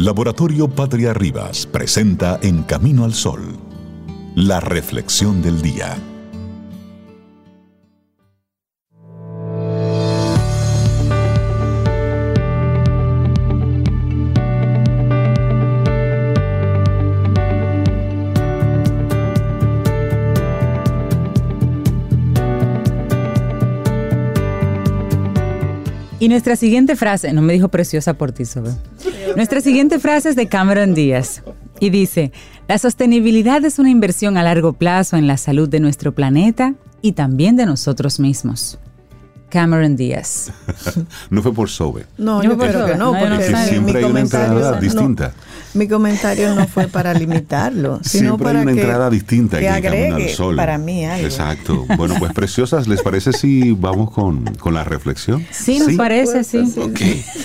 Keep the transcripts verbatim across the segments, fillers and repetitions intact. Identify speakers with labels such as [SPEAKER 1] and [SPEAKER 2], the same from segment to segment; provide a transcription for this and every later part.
[SPEAKER 1] Laboratorio Patria Rivas presenta En Camino al Sol, la reflexión del día.
[SPEAKER 2] Y nuestra siguiente frase, no me dijo preciosa por ti, Sobe. Nuestra siguiente frase es de Cameron Díaz y dice: la sostenibilidad es una inversión a largo plazo en la salud de nuestro planeta y también de nosotros mismos. Cameron Díaz.
[SPEAKER 3] No fue por Sobe.
[SPEAKER 4] No, yo creo que no,
[SPEAKER 2] No,
[SPEAKER 4] porque
[SPEAKER 2] no,
[SPEAKER 3] que
[SPEAKER 2] no,
[SPEAKER 3] siempre hay una entrada
[SPEAKER 4] no,
[SPEAKER 3] distinta.
[SPEAKER 4] mi comentario no fue para limitarlo, sino
[SPEAKER 3] Siempre
[SPEAKER 4] para
[SPEAKER 3] hay una
[SPEAKER 4] que,
[SPEAKER 3] entrada distinta
[SPEAKER 4] que
[SPEAKER 3] en el Camino al
[SPEAKER 4] agregue
[SPEAKER 3] Sol.
[SPEAKER 4] para mí algo.
[SPEAKER 3] Exacto. Bueno, pues preciosas, ¿les parece si vamos con, con la reflexión?
[SPEAKER 2] Sí, nos parece, sí.
[SPEAKER 3] Ok.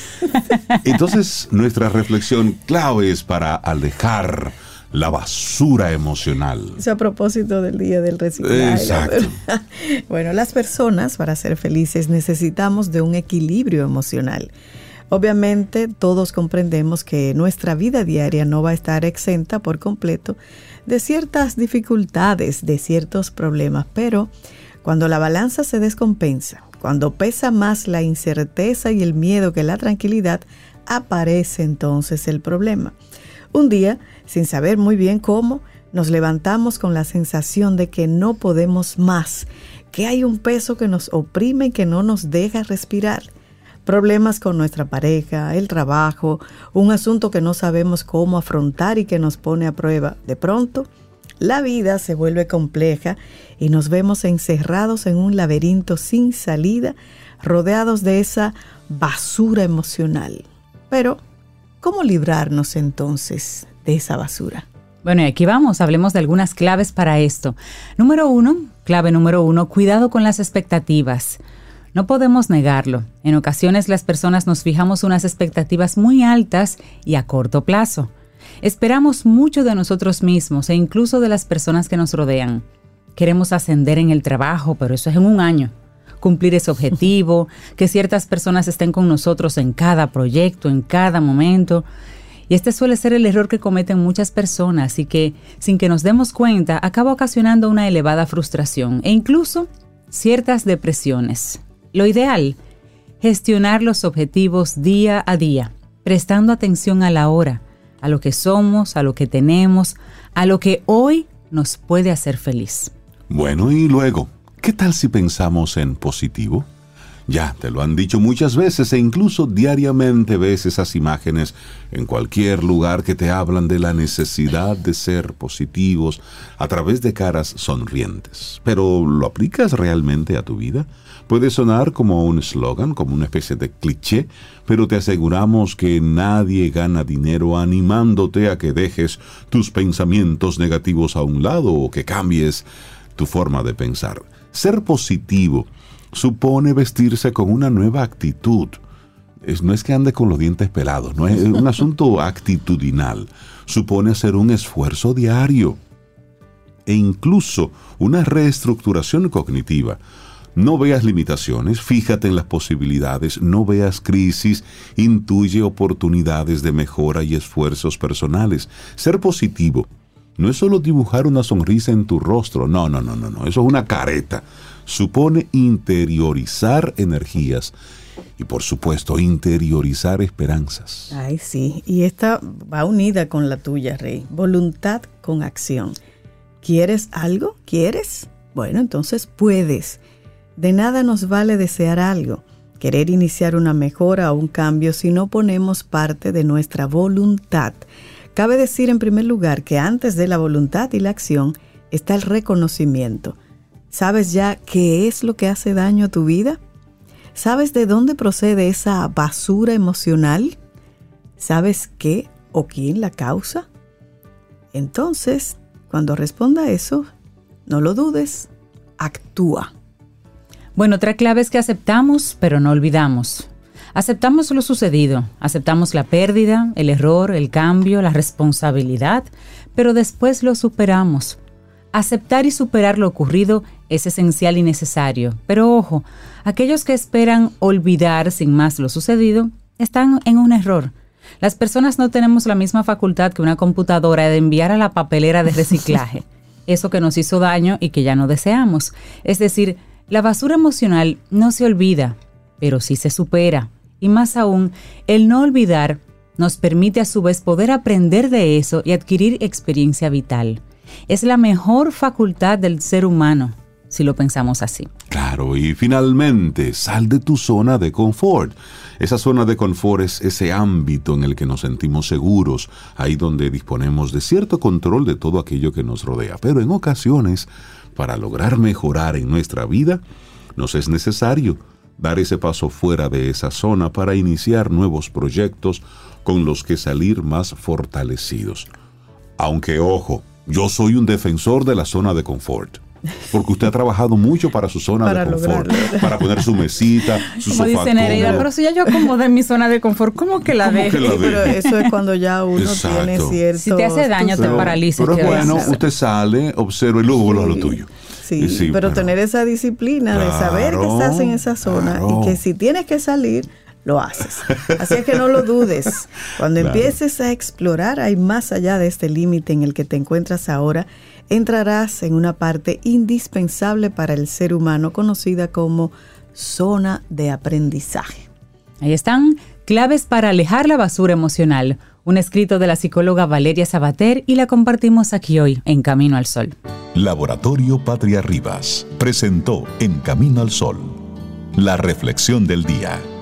[SPEAKER 3] Entonces, nuestra reflexión clave es para alejar la basura emocional.
[SPEAKER 4] Eso a propósito del día del reciclaje.
[SPEAKER 3] Exacto.
[SPEAKER 4] Bueno, las personas, para ser felices, necesitamos de un equilibrio emocional. Obviamente, todos comprendemos que nuestra vida diaria no va a estar exenta por completo de ciertas dificultades, de ciertos problemas, pero cuando la balanza se descompensa, cuando pesa más la incerteza y el miedo que la tranquilidad, aparece entonces el problema. Un día, sin saber muy bien cómo, nos levantamos con la sensación de que no podemos más, que hay un peso que nos oprime y que no nos deja respirar. Problemas con nuestra pareja, el trabajo, un asunto que no sabemos cómo afrontar y que nos pone a prueba. De pronto, la vida se vuelve compleja y nos vemos encerrados en un laberinto sin salida, rodeados de esa basura emocional. Pero, ¿cómo librarnos entonces de esa basura?
[SPEAKER 2] Bueno, y aquí vamos, hablemos de algunas claves para esto. Número uno, clave número uno, cuidado con las expectativas. No podemos negarlo. En ocasiones las personas nos fijamos unas expectativas muy altas y a corto plazo. Esperamos mucho de nosotros mismos e incluso de las personas que nos rodean. Queremos ascender en el trabajo, pero eso es en un año. Cumplir ese objetivo, que ciertas personas estén con nosotros en cada proyecto, en cada momento. Y este suele ser el error que cometen muchas personas y que, sin que nos demos cuenta, acaba ocasionando una elevada frustración e incluso ciertas depresiones. Lo ideal, gestionar los objetivos día a día, prestando atención a la hora, a lo que somos, a lo que tenemos, a lo que hoy nos puede hacer feliz.
[SPEAKER 3] Bueno, y luego, ¿qué tal si pensamos en positivo? Ya te lo han dicho muchas veces e incluso diariamente ves esas imágenes en cualquier lugar que te hablan de la necesidad de ser positivos a través de caras sonrientes. Pero, ¿lo aplicas realmente a tu vida? Puede sonar como un eslogan, como una especie de cliché, pero te aseguramos que nadie gana dinero animándote a que dejes tus pensamientos negativos a un lado o que cambies tu forma de pensar. Ser positivo supone vestirse con una nueva actitud. Es, no es que ande con los dientes pelados, no es un asunto actitudinal. Supone hacer un esfuerzo diario e incluso una reestructuración cognitiva. No veas limitaciones, fíjate en las posibilidades, no veas crisis, intuye oportunidades de mejora y esfuerzos personales. Ser positivo no es solo dibujar una sonrisa en tu rostro, no, no, no, no, no, eso es una careta. Supone interiorizar energías y, por supuesto, interiorizar esperanzas.
[SPEAKER 4] Ay, sí, y esta va unida con la tuya, Rey. Voluntad con acción. ¿Quieres algo? ¿Quieres? Bueno, entonces puedes. De nada nos vale desear algo, querer iniciar una mejora o un cambio si no ponemos parte de nuestra voluntad. Cabe decir en primer lugar que antes de la voluntad y la acción está el reconocimiento. ¿Sabes ya qué es lo que hace daño a tu vida? ¿Sabes de dónde procede esa basura emocional? ¿Sabes qué o quién la causa? Entonces, cuando responda a eso, no lo dudes, actúa.
[SPEAKER 2] Bueno, otra clave es que aceptamos, pero no olvidamos. Aceptamos lo sucedido, aceptamos la pérdida, el error, el cambio, la responsabilidad, pero después lo superamos. Aceptar y superar lo ocurrido es esencial y necesario, pero ojo, aquellos que esperan olvidar sin más lo sucedido están en un error. Las personas no tenemos la misma facultad que una computadora de enviar a la papelera de reciclaje eso que nos hizo daño y que ya no deseamos. Es decir, la basura emocional no se olvida, pero sí se supera. Y más aún, el no olvidar nos permite a su vez poder aprender de eso y adquirir experiencia vital. Es la mejor facultad del ser humano, si lo pensamos así.
[SPEAKER 3] Claro, y finalmente, sal de tu zona de confort. Esa zona de confort es ese ámbito en el que nos sentimos seguros, ahí donde disponemos de cierto control de todo aquello que nos rodea. Pero en ocasiones, para lograr mejorar en nuestra vida, nos es necesario dar ese paso fuera de esa zona para iniciar nuevos proyectos con los que salir más fortalecidos. Aunque, ojo, yo soy un defensor de la zona de confort. Porque usted ha trabajado mucho para su zona para de confort, lograrlo. Para poner su mesita, su
[SPEAKER 2] Como
[SPEAKER 3] sofá
[SPEAKER 2] dice Nereida, pero si ya yo acomodé mi zona de confort, ¿cómo que la deje?
[SPEAKER 4] Pero eso es cuando ya uno Exacto. tiene cierto...
[SPEAKER 2] Si te hace daño, te paraliza.
[SPEAKER 3] Pero es bueno, usted sale, observa y luego vuelve a lo tuyo.
[SPEAKER 4] Sí, sí pero, pero tener esa disciplina claro, de saber que estás en esa zona claro. y que si tienes que salir, lo haces. Así es que no lo dudes. Cuando claro. empieces a explorar, hay más allá de este límite en el que te encuentras ahora, entrarás en una parte indispensable para el ser humano conocida como zona de aprendizaje.
[SPEAKER 2] Ahí están claves para alejar la basura emocional. Un escrito de la psicóloga Valeria Sabater y la compartimos aquí hoy en Camino al Sol.
[SPEAKER 1] Laboratorio Patria Rivas presentó En Camino al Sol la reflexión del día.